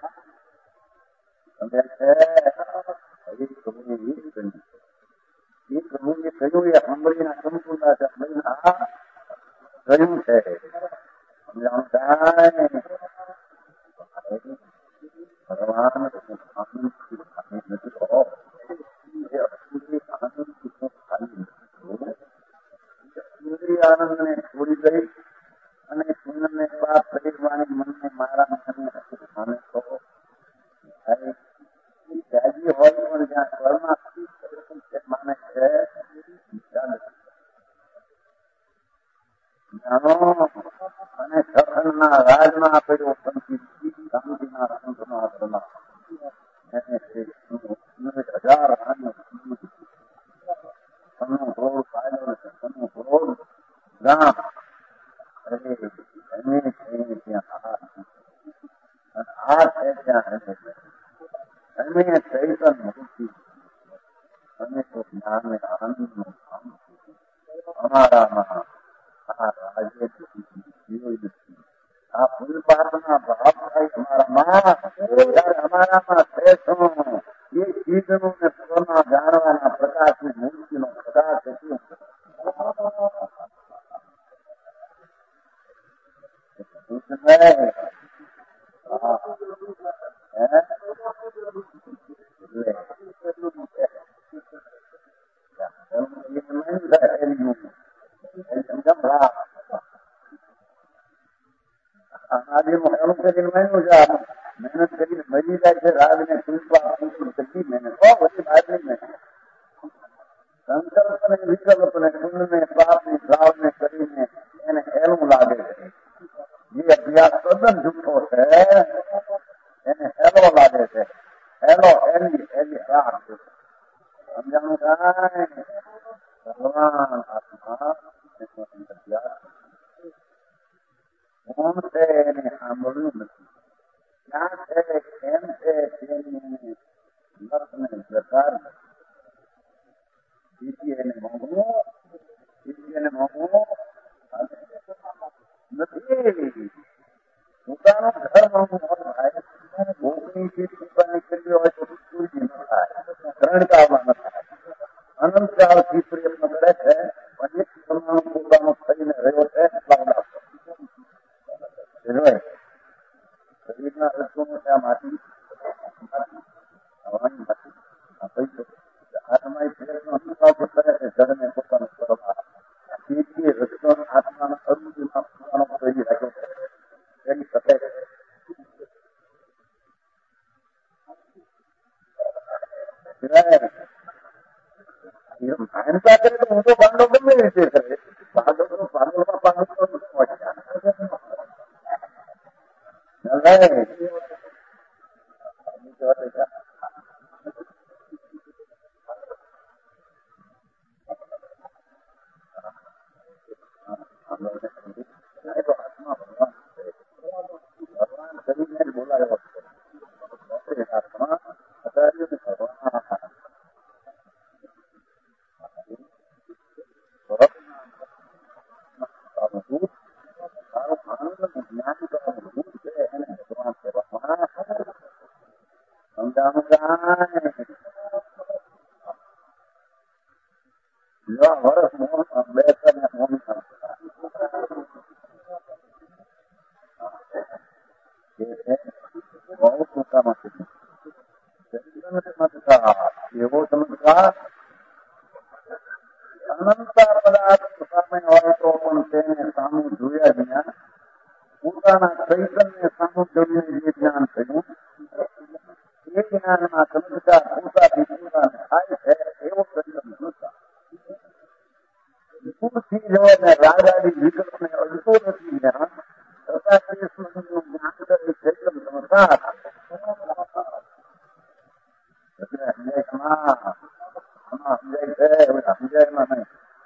એ પ્રભુએ કહ્યું એ સાંભળીને સંપૂર્ણ કહ્યું છે. સમજાણું કાંઈ ભગવાન આનંદથી ખાલી નથી હો. એ અસુરી આનંદથી તો ખાલી નથી. અસુરી આનંદને છોડી દઈ અને પુણ્યને પાપ શરીરવાણી મનને મારા મનને માને તો ત્યાગી હોય પણ જ્યાં કર્મા માને છે જાણો. અને સખનના રાજમાં આપેલો શાંતિના સંતનો આશ્રમ એને 1000 કરોડ ફાયદો છે. 100 કરોડ ગામ આ છે ત્યાં એમને ચૈતન મુક્તિ અને તો જ્ઞાન આનંદનું કામ અમારામાં આ રાજ્ય નથી. આ પુલપાતના ભાવ થાય અમારામાં ત્યારે અમારામાં છે શું એ ચીજનું ને સ્વમાં જાણવાના પ્રકાશની મૂર્તિનો પ્રકાશ છે. મહેનત કરીને મરી જાય છે. રાગ ને કેટલી મહેનત બધી બહારની મહેનત. સંકલ્પ ને વિકલ્પ ને પુણ્યને પાપની ભાવને કરીને એને હેલું લાગે છે. જે અભ્યાસ તદ્દન જૂઠો છે એને હેલો લાગે છે. હેલો એની રાહ સમજાણું થાય. ભગવાન આત્મા અભ્યાસ કોણ છે એને સાંભળ્યું નથી. ક્યાં છે કેમ છે તેની લક્ષને પ્રકાર એને મોંઘવું નથી. પોતાનું ઘર મોંઘું થાય, ભોગની ચીજ પોતાની કેટલી હોય તો પૂરી ન થાય, ગ્રહણતામાં ન થાય. અનંત કાળથી પ્રયત્ન કરે છે પણ એક પરમાણુ પોતાનો થઈને રહ્યો છે. શરીરના રસોનો ત્યાં માટી હવાની માટી આત્મા પ્રયત્નો કરે છે જળને પોતાનો કરવા. તેથી રસ્તો આત્માના અરુદીમાં પોતાનો કરી રાખ્યો છે. એની સાથે માનતા કરે તો ઊંધો પાંડો ગમે રીતે કરે. પાંડવમાં ભગવાન શરીરને જ બોલાયો છે. આત્મા એવો ચમત્કાર અનંતા પદાર્થ સામે હોય તો પણ તેને સામું જોયા વિના પોતાના ચૈતન્ય સામું જોઈને જે જ્ઞાન થયું એ જ્ઞાનમાં ચમત્કાર પોતાથી પોતાને થાય છે. એવો ચૈતન્ય જોતા દૂરથી જોઈને રાજાની વિકલ્પને અડતો નથી જ્ઞાન તથા કૃષ્ણનું જ્ઞાન કરે ચૈતન્ય ચમત્કાર. સમજાયમાં નહીં.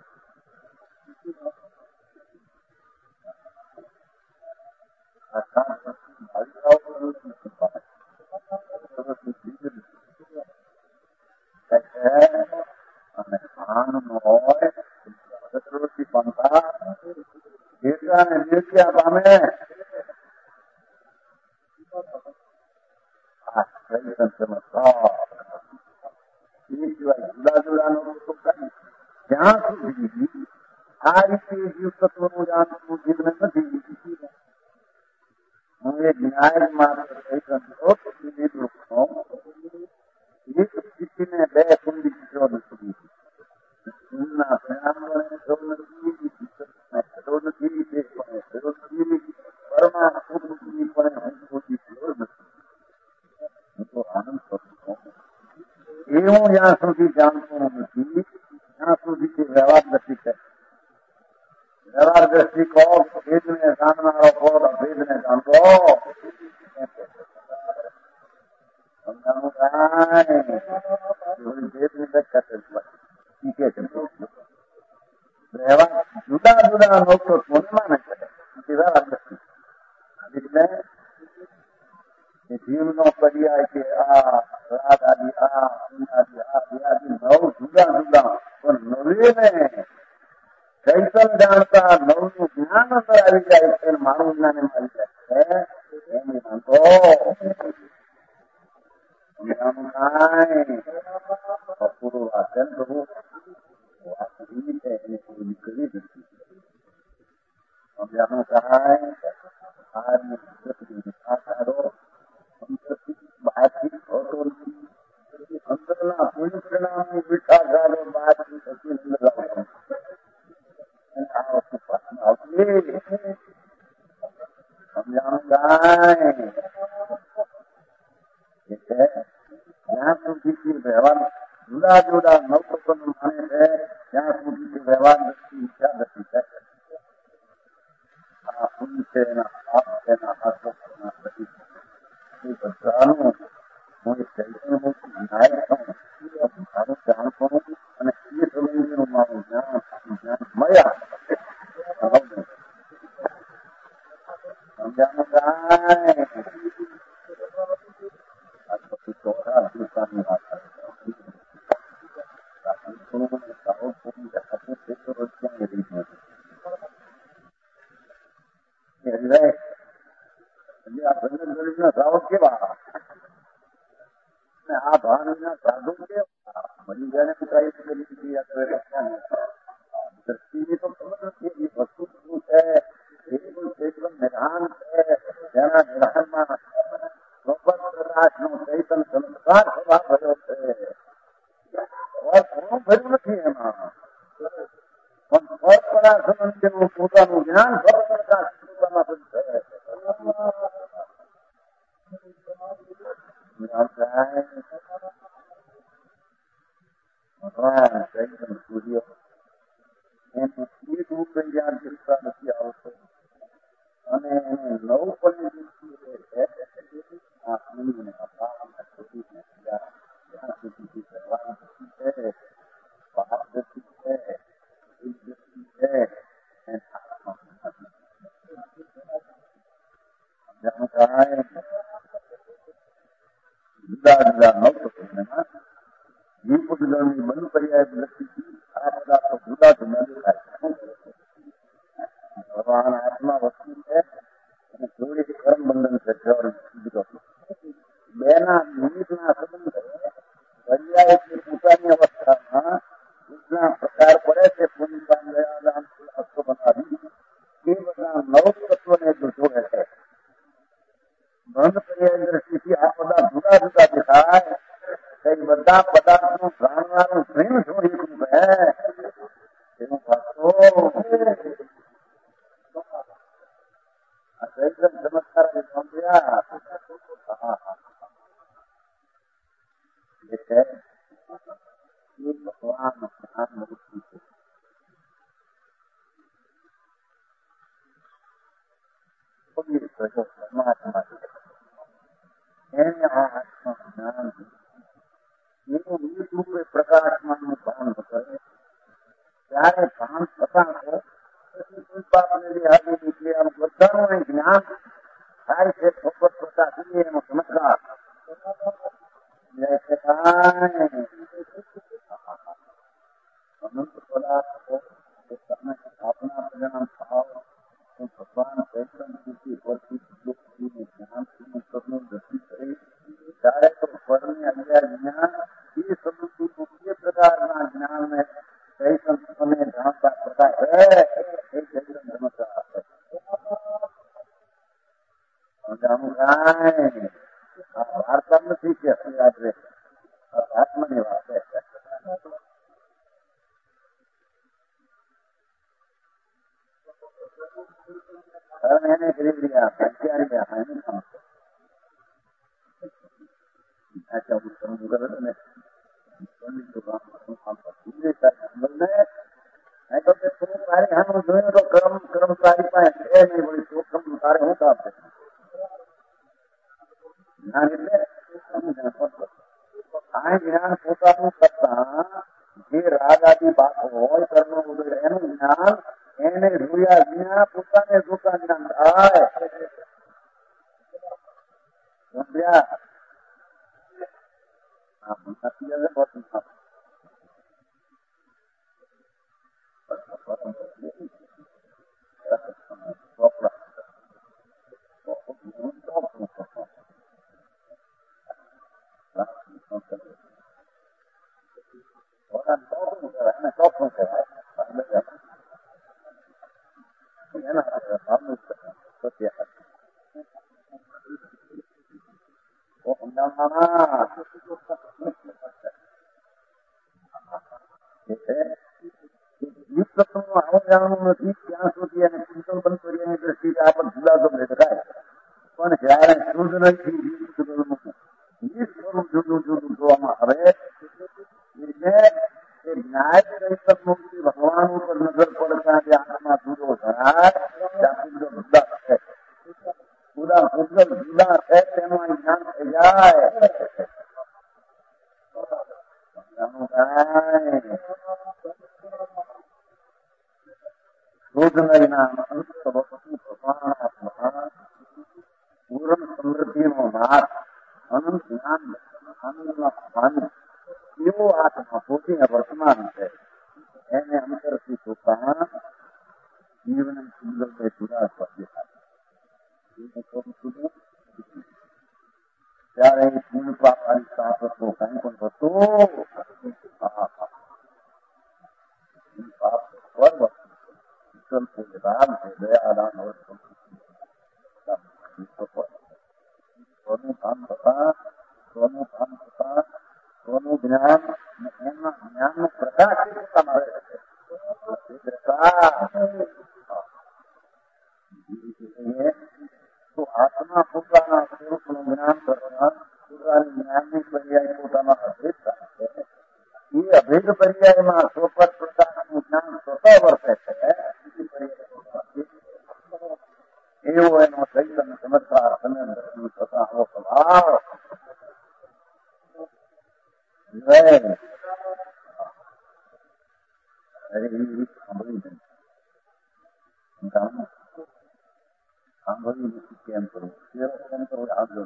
અને ભાન હોય ચતુર્થી પંથા જેટલાને નિત્યા પામે આ ચમત્કાર. એ સિવાય જુદા જુદાનો જ્યાં સુધી આ રીતે જીવ તત્વનું જાણતું જીવને નથી. હું એ ન્યાય માત્ર એક સ્થિતિને બે કુંડી દીધો નથી. ઊંઘના પરિણામોને થયો નથી, થયો નથી, તે પણ થયો નથી, પરમાણુ નથી પણ હું ખોટી થયો નથી. હું તો આનંદ કરું. એ હું જ્યાં સુધી જાણતો નથી ત્યાં સુધી તે વ્યવહાર દ્રષ્ટિ છે. વ્યવહાર દ્રષ્ટિ કહો ભેદને જાણનારો કહો ભેદને જાણતો સમજાનું થાય. ભેદની શીખે છે. વ્યવહાર જુદા જુદા લોકો કોને માને છે વ્યવહાર દ્રષ્ટિ. એટલે જીવનો પર્યાય કે આ રાગ આદિ આ આદિ નવ જુદા જુદા પણ નવીને ચૈતન જાણતા નવનું જ્ઞાન અંદર આવી જાય છે. મારું જ્ઞાન એમ આવી જાય છે. એમ જાણતો પૂરું વાચન કરવું છે એને પૂરી કરી દીધી. સમજાનું થાય. બહારથી હોતો નથી. અંદરના પૂરી પરિણામની મીઠા ગાળો બહારથી થતી સમજાણું થાય. એટલે જ્યાં સુધી વ્યવહાર જુદા જુદા નવતત્વ માને છે ત્યાં સુધી વ્યવહાર આ ભંગના સાવક કેવા, આ ભાવના સાધુ કેવા મરી જાય દ્રષ્ટિની તો ખબર નથી એ વસ્તુ શું છે, એકદમ નિધાન છે, જેના નિધાનમાં પ્રકાશનો ચૈતન ચમત્કાર થવા ભર્યો છે. ઘણું ભર્યું નથી એમાં, પણ ફળપરા સંબંધીનું પોતાનું જ્ઞાન ફળપ્રકાશ પોતામાં છે. ભગવાન ચૈતન સૂર્ય એને એ રૂપે જ્યાં દિખતા નથી આવતો અને એને નવ પણ આ હિંદને અપાવના છોડીને જ્યાં સુધી ભગવાન છે, પારદર્શી છે, છે જુદા જુદા નવમાં જીવપુટગણની બંધ પર્યાય દ્રષ્ટિથી આ પદાર્થો જુદા જુદા દેખાય. ભગવાન આત્મા વસ્તુ છે અને જોડી કર્મ બંધન છે. બેના નિમિત્તના સંબંધ પર્યાય પોતાની અવસ્થામાં જેટલા પ્રકાર પડે છે પૂર્ણિમાન દયાદાન અસ્ત્રો બનાવી એ બધા નવ તત્વને જોડે છે. બંધ પર્યાય દ્રષ્ટિથી આ પદાર્થ જુદા જુદા દેખાય. બધા પદાર્થનું જાણવાનું પ્રેમ છોડી રૂપ હે એનો પાછો ચમત્કાર સમજ્યા. એ છે એ ભગવાન જ્ઞાન મૂર્તિ છે. પરમાત્મા એને આ આત્મા જ્ઞાન એનું વિવિધ રૂપે પ્રકાશમાનનું ભાન કરે ત્યારે ભાન થતા બધાનું જ્ઞાન થાય છે. ચોક્કસ પ્રકાશ એનો ચમત્કાર અનંત પદાર્થો સ્થાપના પરિણામ ભાવ ભગવાન ચૈતન પરથી જ્ઞાન દ્રષ્ટિ કરી ત્યારે તો સ્વરની અગિયાર જ્ઞાન એ સમૃદ્ધિ એ પ્રકારના જ્ઞાનને ચૈતન અને જાણતા પ્રકાશ એ ચૈતન ચમત્કાર આ વાર્તા નથી કે આજે આત્માની વાત છે. એને કરી રહ્યા જોયું તો કર્મ તારી પાસે છે નહીં વળી ચોખ્ખમ તારે શું કામ છે. જ્ઞાન એટલે આ જ્ઞાન પોતાનું કરતા જે રાગ આદિ બાતો હોય કર્મ વગેરે એનું જ્ઞાન એને જોયા વિના પોતાને જોતા જ્ઞાન થાય. નથી ત્યાં સુધી એને ચિંતન બંધ કર્યાની દ્રષ્ટિએ આપણે જુદા ગમે થાય. પણ જયારે શુદ્ધ નથી જુદું જુદું જોવામાં આવે એટલે એ ન્યાય ચૈતન મુક્તિ ભગવાન ઉપર નજર પડતા જે આત્મા જુદો જણાય ત્યાં જુદા છે. જુદા છે તેનું જ્ઞાન થઈ જાય. પૂર્ણ સમૃદ્ધિનો નાથ અનંત જ્ઞાન આનંદના સ્વામી એવો આત્મા પોતે વર્તમાન છે. એને અંતરથી જોતા જીવને સુંદર જુદા ત્યારે પૂર્ણ પાપાની સાપ હતો, કઈ પણ હતો પાપ સ્વર્ગ રામ છે, દયાદાન સ્વનું કામ થતા સ્વનું જ્ઞાન એમના જ્ઞાનનો પ્રકાશ પોતામાં રહે છે. તો આત્મા પોતાના સ્વરૂપનું જ્ઞાન કરતા પોતાની જ્ઞાનની પર્યાય પોતામાં અભેદ થાય છે. એ અભેદ પર્યાયમાં સ્વપદ પ્રકાશનું જ્ઞાન સ્વતઃ વર્તે છે. એવો એનો ચૈતન્ય ચમત્કાર તમે દર્શન થતા આવો સ્વભાવ સાંભળ્યું કેમ કરવું, કેમ કરવું આગળ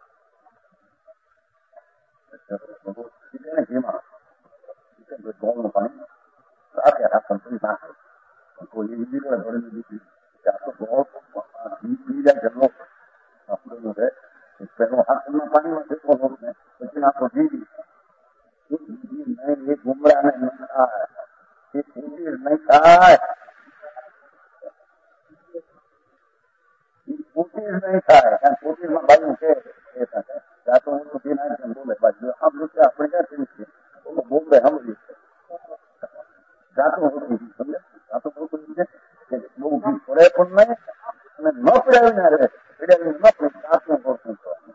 ગોળનું પાણી રાખે રાખે નાખે કોઈ નીકળે ઘોડીને દીકરી ગોળ પી જાય જન્મ આપણું રહે પેલો હાથના પાણીમાં કેટલો લોક ને પછી આપણો જીવી નહીં, એ ગુમરા ને નહીં થાય, એ કુટીર નહીં થાય, કુટીર નહીં થાય. કારણ કુટીરમાં બાજુ છે જાતો હું તો ના બોલે બાજુ આમ રીતે આપણે ક્યાં છે બોલે સાંભળ્યું છે જાતો હોતું સમજે જાતો હોતું છે કે બહુ ઘી પડે પણ નહીં અને ન પડાવી ના રહે પડાવી ન પડે જાતું હોતું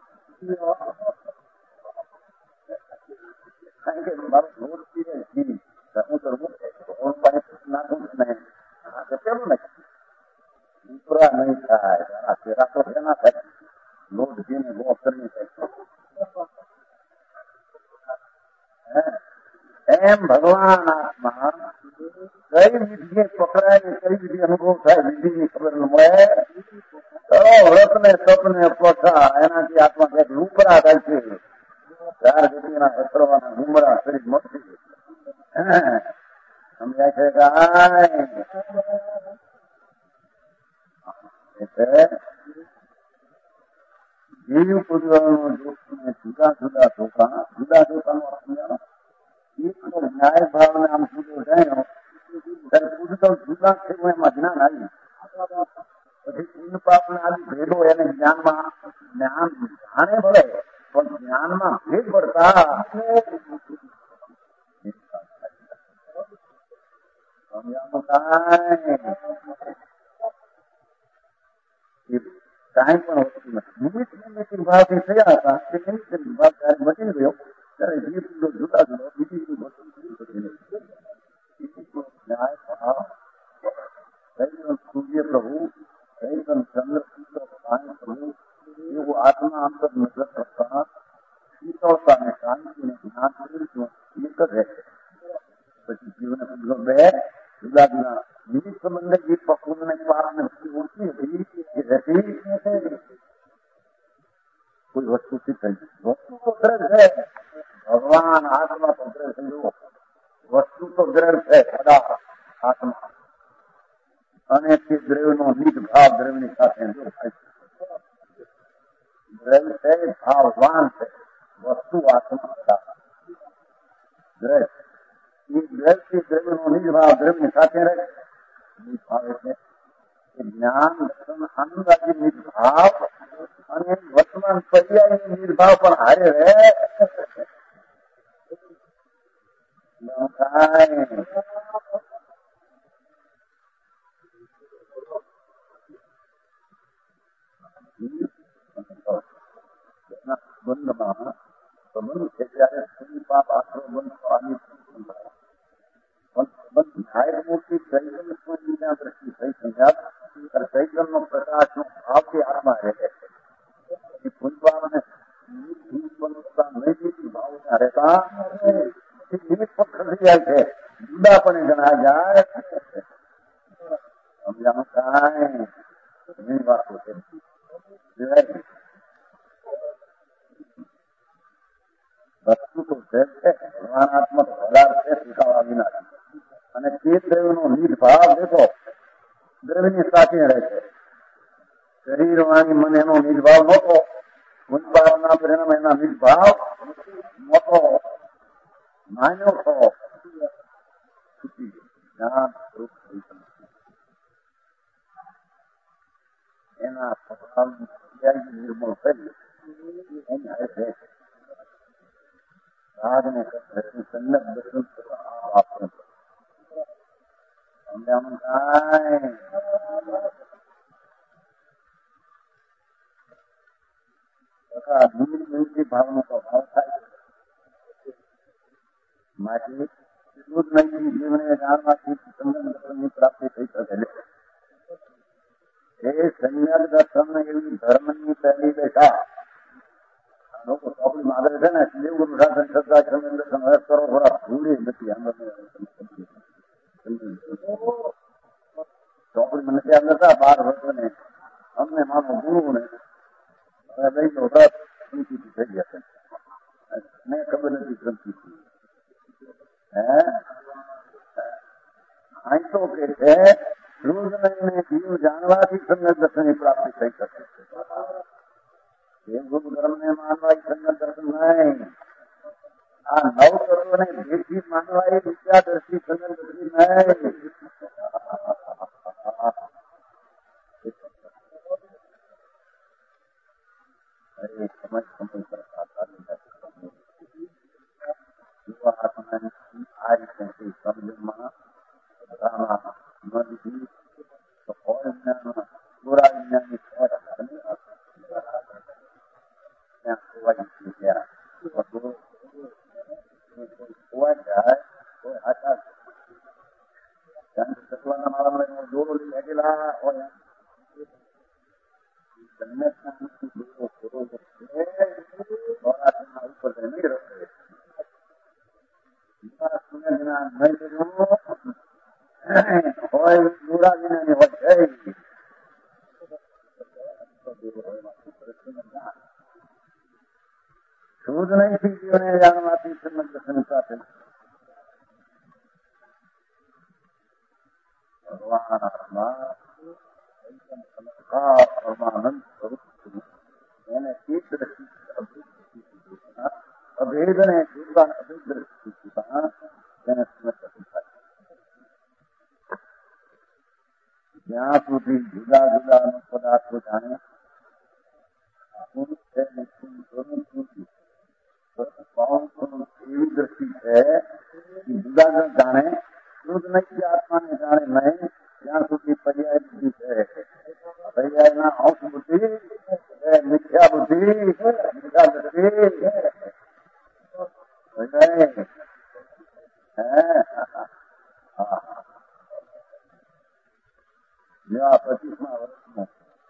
કારણ કે મારો રોજ પીને ઘી હું કરવું પાણી નાખું નહીં પેલું નહીં ઉપરા નહીં થાય પેરા તો ના થાય લોટ ઘીને ગો કરી એમ ભગવાન આત્મા કઈ વિધિ પકડાય ને કઈ વિધિ અનુભવ થાય વિધિની ખબર ન મળે તો વ્રત ને તપ ને પઠા એનાથી આત્મા કઈક લુકરા થાય છે. ચાર ગતિના અસરવાના ગુમરા કરી મળતી સમજાય છે જીવ પુત્રનો જુદા જુદા ધોકા નો સમજાણો એક ન્યાય ભાવ ને આમ જુદો જાણ્યો ત્યારે પૂછતો જુદા છે એમાં જ્ઞાન આવ્યું. પછી પુણ્ય પાપ ને આવી ભેદો એને જ્ઞાનમાં જ્ઞાન જાણે ભલે પણ જ્ઞાનમાં ભેદ પડતા કાંઈ પણ વસ્તુ નથી. નિમિત્ત ભાવથી થયા હતા તે નિમિત્ત ભાવ જયારે મટી ગયો ત્યારે જીવ જુદા જુદા બીજી ન્યાય ભાવ સૂર્ય પ્રભુ ચંદ્ર પ્રભુ એવું આત્મા અંતર નજર કરતા શીતળતા ને શાંતિ ને જ્ઞાન એક જ રહે. પછી જીવને પૂછો બે જુદા જુદા નિમિત્ત સંબંધે જે પકુન ને પાપ ને વસ્તુ ઓળખી હતી એ રહેતી કોઈ વસ્તુથી થઈ વસ્તુ તો ગ્રહ છે. ભગવાન આત્મા તો ગ્રહ થયો, વસ્તુ તો ગ્રહ છે પદાર્થ આત્મા અને તે દ્રવ્યનો નિજ ભાવ દ્રવ્યની સાથે દ્રવ્ય છે ભાવવાન છે, વસ્તુ આત્મા ગ્રહ એ ગ્રહથી દ્રવ્યનો નિજ ભાવ દ્રવ્યની સાથે રહે ભાવ એટલે જ્ઞાન દર્શન આનંદ આદિ નિજ ભાવ અને વર્તમાન પર્યાય નિજ ભાવ પણ હારે રહે. બંધમાં સંબંધ છે ત્યારે પાપ આશરો બંધ ન્યાય મૂર્તિ ચૈતન્ય દ્રષ્ટિ થઈ સંજાત ચૈતન્ય નો પ્રકાશ નો ભાવથી આત્મા રહે છે. પુષ્પાને ભાવના રહેતા નિમિત્ત પણ ખસી જાય છે, જુદા પણ ગણાય જાય. સમજાનું કાંઈ ઘણી વાતો છે. વસ્તુ તો છે ભગવાનાત્મક પદાર્થ છે સ્વીકારવા વિના અને તે દ્રવ્યનો નિજ ભાવ દેખો સર્વની સાથે રહે છે. શરીર વાણી મન એનો નિજભાવ નહોતો. ઉત્પાદના પરિણામે એના નિજભાવ મોટો માન્યો છો જ્ઞાન સ્વરૂપ થઈ શકે. એના સ્વભાવ નિર્મળ કરી એની હાથે રાગને સંગત દર્શન આપવું સમજાવવાનું કાંઈ નિમિત્ત ભાવનો સ્વભાવ થાય માટે એટલું જ નહીં જીવને જાણવાથી સંગત દર્શનની પ્રાપ્તિ થઈ શકે. એ સંયમ દર્શન એવી ધર્મની પહેલી દશા. લોકો ચોપડી માગરે છે ને દેવગુરુ શાસન શ્રદ્ધા સંયમ દર્શન હવે કરો થોડા ભૂલી નથી ચોપડીમાં નથી આવતા 12 વર્ષને અમને માનો ગુરુ ને હવે લઈ લો વ્રત સંકિત થઈ ગયા છે. મેં ખબર નથી સંકિત અહીં તો કે છે રોજ નહીં જીવ જાણવાથી સંગત દર્શનની પ્રાપ્તિ થઈ શકે. દેવગુરુ ધર્મને માનવાય સંગત દર્શન નહીં. આ 9 તત્વોને ભેદથી માનવાય વિદ્યાદર્શી સંગત દર્શી નહીં. આ રીતે સમજણમાં પૂરા વિજ્ઞાનની ખોવાઈ જાય કોઈ હાથા સત્વાના માળામાં દોરો લાગેલા હોય ઉપર નહીં રખે હોય પૂરા વિનાની હોય શુદ્ધ નહીં થી જીવને જાણવાથી સંગત દર્શન સાથે ભગવાન સ્વરૂપ એને એક દ્રષ્ટિ અભેદ ને ભગવાન અભેદ દ્રષ્ટિ તેને સંગત દર્શન થાય. જ્યાં સુધી જુદા જુદા પદાર્થો જાણે એવી દ્રષ્ટિ છે જુદા જુદા જાણે શુદ્ધ નહીં આત્માને જાણે નહીં ત્યાં સુધી પર્યાય બુદ્ધિ છે. પર્યાયના અંશ બુદ્ધિ મિથ્યા બુદ્ધિ મિથ્યા દ્રષ્ટિ જેવા 25મા વર્ષમાં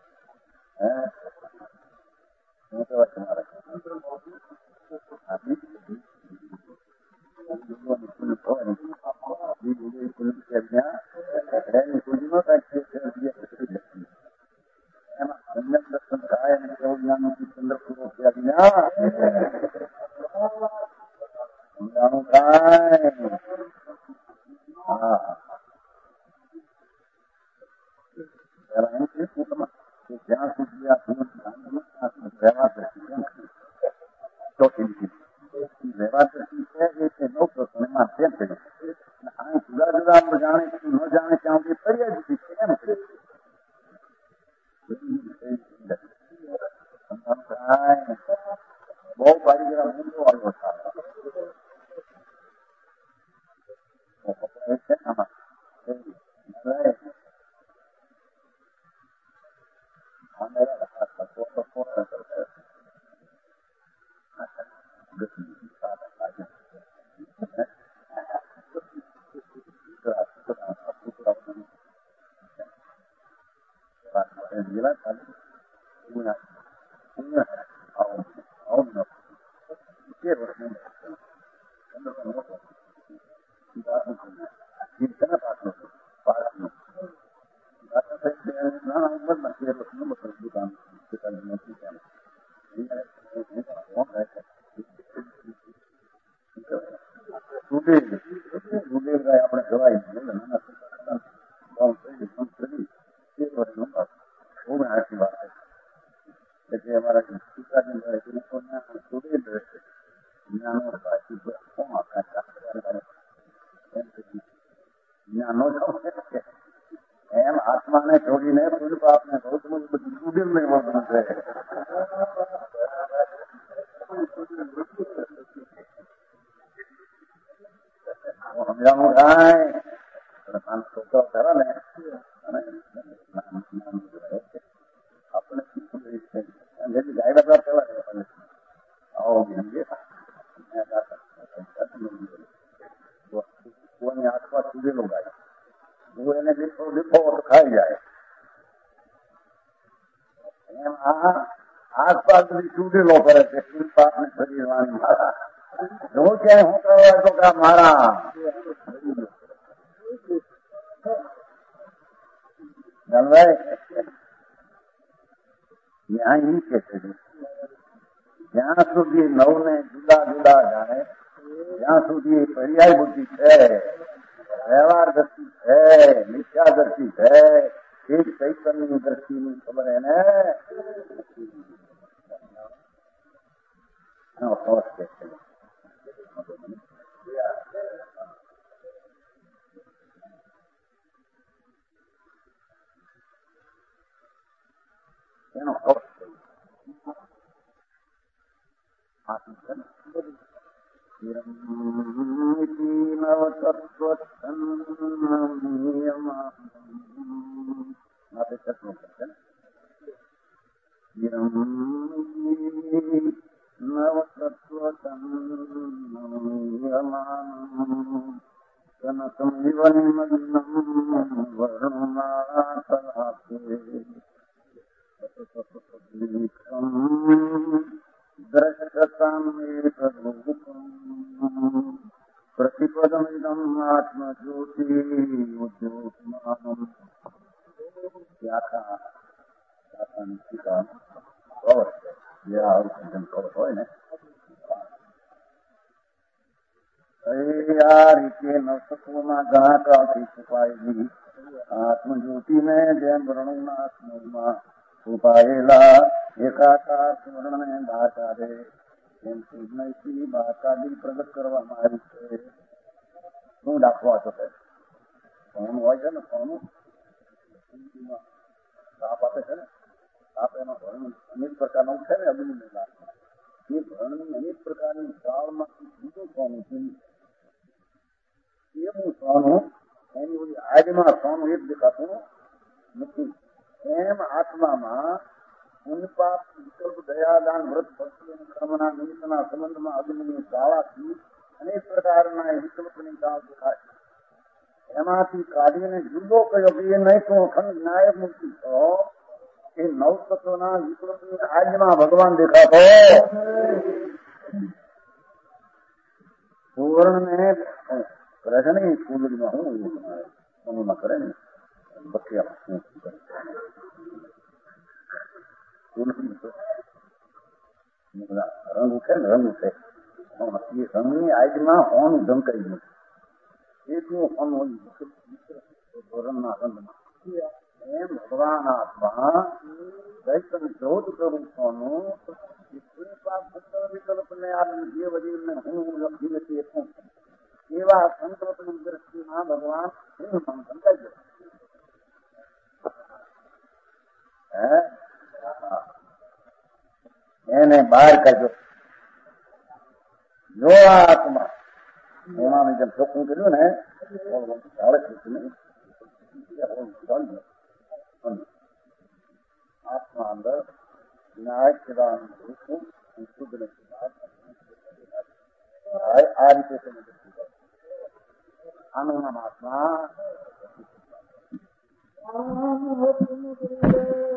એમાં સંયમ દર્શન થાય અને કેવું જ્ઞાન ચંદ્રપૂર્વક સમજાણું થાય. જ્યાં સુધી આ વ્યવહાર દ્રષ્ટિ છે એ 9 પ્રશ્નમાં તેમ કર્યું. અહીં જુદા જુદા જાણે ન જાણે ત્યાં સુધી પર્યાય બુદ્ધિ છે એમ કર્યું. બહુ કારીગર મૂંડો આવ્યો છે આમાં આપણે જવાય નાના વર્ષનું ખૂબ હાથી વાત એટલે અમારા પિતાજી સુરેલ રહેશે જ્ઞાનો સાચી જ્ઞાનો એમ આત્માને છોડીને પૂર્વ આપને બહુ બધું સુદેલ ને વર્તન છે. સમજાવું થાય છોકરો ખરા ને આપણે ગાય બધા કહેવાય કોઈની આસપાસ સુધેલો ગાય હું એને લીફો તો ખાઈ જાય એમ આ આસપાસ બધી સુધેલો કરે છે પાપને શરીર વાણી મારા જો ક્યાંય હું કરવા તો કે મારા ત્યાં ઈ કે છે જ્યાં સુધી નવને જુદા જુદા જાણે જ્યાં સુધી પર્યાય બુદ્ધિ છે, વ્યવહાર દ્રષ્ટિ છે, મિથ્યા દ્રષ્ટિ છે, એક ચૈતન્યની દ્રષ્ટિની ખબર એને એનો પ્રતિપદમિદમ આત્મજ્યોતિ ઉદ્યોગમાનમ હોય ને આ રીતે નવતત્વમાં ઘણા કાળથી છુપાયેલી આત્મજ્યોતિને જેમ વર્ણુના સ્મૃતિમાં છુપાયેલા એકાકાર સ્મરણને બહાર કાઢે એમ સિદ્ધનયથી બહાર કાઢી પ્રગટ કરવામાં આવી છે. શું દાખવો હતો સોનું હોય છે ને સોનું સાપ આપે છે ને સાપ એમાં ભરણ અનેક પ્રકારનું છે ને અગ્નિ એ ભરણની અનેક પ્રકારની ચાળમાંથી જુદું સોનું છે એવું સોનું એની બધી આજમાં સોનું એક દેખાતું નથી. એમ આત્મામાં પુણ્યપાપ વિકલ્પ દયાદાન વ્રત ભક્તિ અને કર્મના નિમિત્તના સંબંધમાં અગ્નિની જ્વાળાથી અનેક પ્રકારના વિકલ્પની ચાળ દેખાય. એમાંથી કાઢીને જુદો કયો કે એ નહીં તો અખંડ નાયક મુક્તિ છો એ નવ તત્વના વિકલ્પની આજમાં ભગવાન દેખાતો સુવર્ણને ગ્રહણી કુંડળીમાં હું મનુમાં કરે ને બખિયામાં રંગ ઉઠે ને રંગ ઉઠે એ રંગની આજમાં હોનું ઢંકાઈ ગયું એટલું હોન ધોરણના રંગમાં એમ ભગવાન આત્મા દૈતન જોધ કરું સોનું વિકલ્પને આ જે વડીલને હું લખી નથી એટલું એવા સંકલ્પની દ્રષ્ટિમાં ભગવાન ઢંકાઈ ગયો. એને બહાર કાઢ્યો. જો આ આત્મા એમાં જેમ ચોખ્ખું કર્યું ને આત્મા અંદર ન્યાય આ રીતે આનું નામ આત્મા